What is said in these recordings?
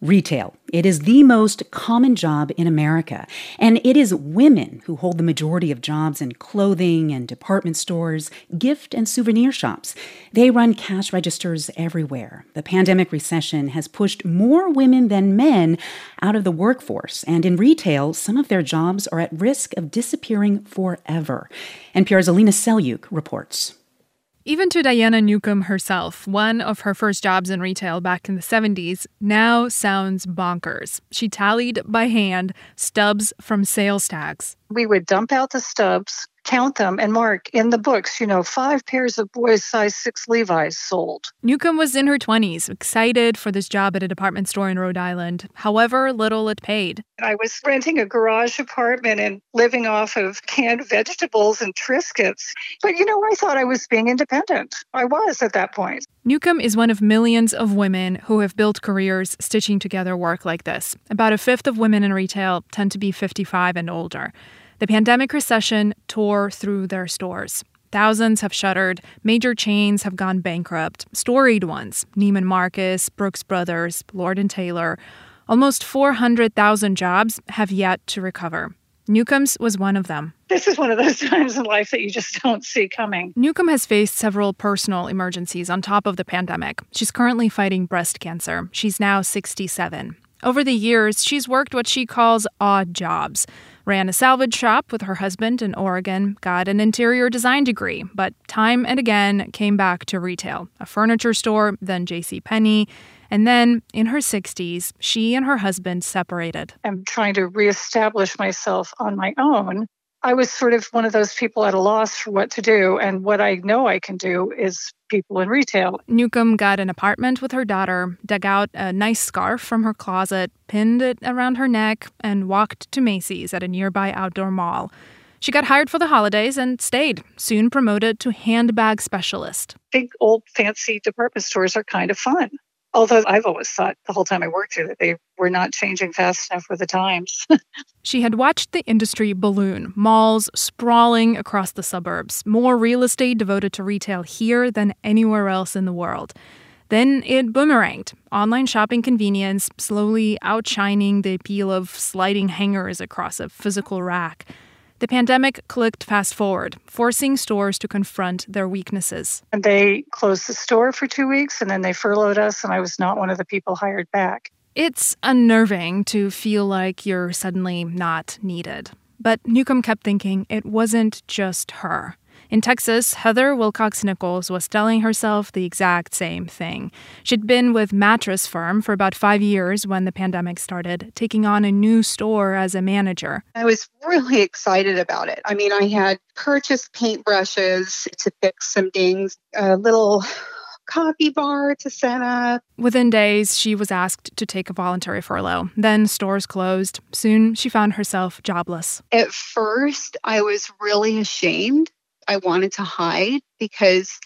Retail. It is the most common job in America, and it is women who hold the majority of jobs in clothing and department stores, gift and souvenir shops. They run cash registers everywhere. The pandemic recession has pushed more women than men out of the workforce, and in retail, some of their jobs are at risk of disappearing forever. NPR's Alina Selyuk reports. Even to Diana Newcomb herself, one of her first jobs in retail back in the 70s now sounds bonkers. She tallied by hand stubs from sales tags. We would dump out the stubs, count them, and mark in the books, 5 pairs of boys' size 6 Levi's sold. Newcomb was in her 20s, excited for this job at a department store in Rhode Island, however little it paid. I was renting a garage apartment and living off of canned vegetables and Triscuits. But, I thought I was being independent. I was at that point. Newcomb is one of millions of women who have built careers stitching together work like this. About a fifth of women in retail tend to be 55 and older. The pandemic recession tore through their stores. Thousands have shuttered. Major chains have gone bankrupt. Storied ones, Neiman Marcus, Brooks Brothers, Lord & Taylor. Almost 400,000 jobs have yet to recover. Newcomb's was one of them. This is one of those times in life that you just don't see coming. Newcomb has faced several personal emergencies on top of the pandemic. She's currently fighting breast cancer. She's now 67. Over the years, she's worked what she calls odd jobs. Ran a salvage shop with her husband in Oregon, got an interior design degree, but time and again came back to retail. A furniture store, then JCPenney. And then, in her 60s, she and her husband separated. I'm trying to reestablish myself on my own. I was sort of one of those people at a loss for what to do, and what I know I can do is people in retail. Newcomb got an apartment with her daughter, dug out a nice scarf from her closet, pinned it around her neck, and walked to Macy's at a nearby outdoor mall. She got hired for the holidays and stayed, soon promoted to handbag specialist. Big, old, fancy department stores are kind of fun. Although I've always thought the whole time I worked here that they were not changing fast enough with the times. She had watched the industry balloon, malls sprawling across the suburbs, more real estate devoted to retail here than anywhere else in the world. Then it boomeranged. Online shopping convenience slowly outshining the appeal of sliding hangers across a physical rack. The pandemic clicked fast forward, forcing stores to confront their weaknesses. And they closed the store for 2 weeks, and then they furloughed us, and I was not one of the people hired back. It's unnerving to feel like you're suddenly not needed. But Newcomb kept thinking it wasn't just her. In Texas, Heather Wilcox-Nichols was telling herself the exact same thing. She'd been with Mattress Firm for about 5 years when the pandemic started, taking on a new store as a manager. I was really excited about it. I had purchased paintbrushes to fix some dings, a little coffee bar to set up. Within days, she was asked to take a voluntary furlough. Then stores closed. Soon, she found herself jobless. At first, I was really ashamed. I wanted to hide because,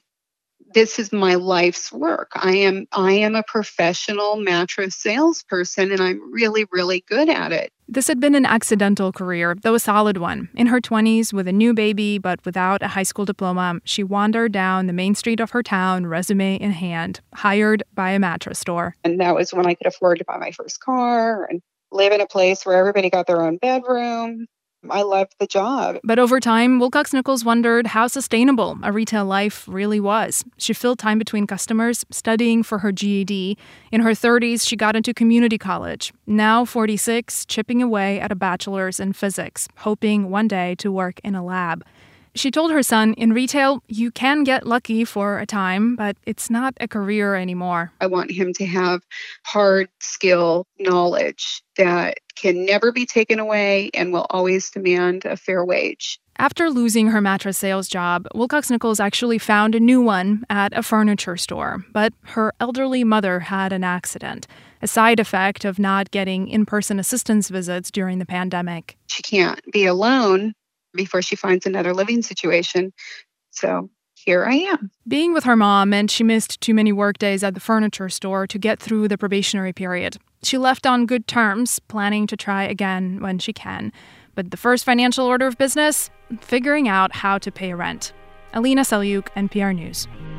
this is my life's work. I am a professional mattress salesperson, and I'm really, really good at it. This had been an accidental career, though a solid one. In her 20s, with a new baby, but without a high school diploma, she wandered down the main street of her town, resume in hand, hired by a mattress store. And that was when I could afford to buy my first car and live in a place where everybody got their own bedroom. I loved the job. But over time, Wilcox-Nichols wondered how sustainable a retail life really was. She filled time between customers, studying for her GED. In her 30s, she got into community college. Now 46, chipping away at a bachelor's in physics, hoping one day to work in a lab. She told her son, in retail, you can get lucky for a time, but it's not a career anymore. I want him to have hard skill knowledge that can never be taken away and will always demand a fair wage. After losing her mattress sales job, Wilcox-Nichols actually found a new one at a furniture store. But her elderly mother had an accident, a side effect of not getting in-person assistance visits during the pandemic. She can't be alone before she finds another living situation. So here I am. Being with her mom meant she missed too many work days at the furniture store to get through the probationary period. She left on good terms, planning to try again when she can. But the first financial order of business? Figuring out how to pay rent. Alina Selyuk, NPR News.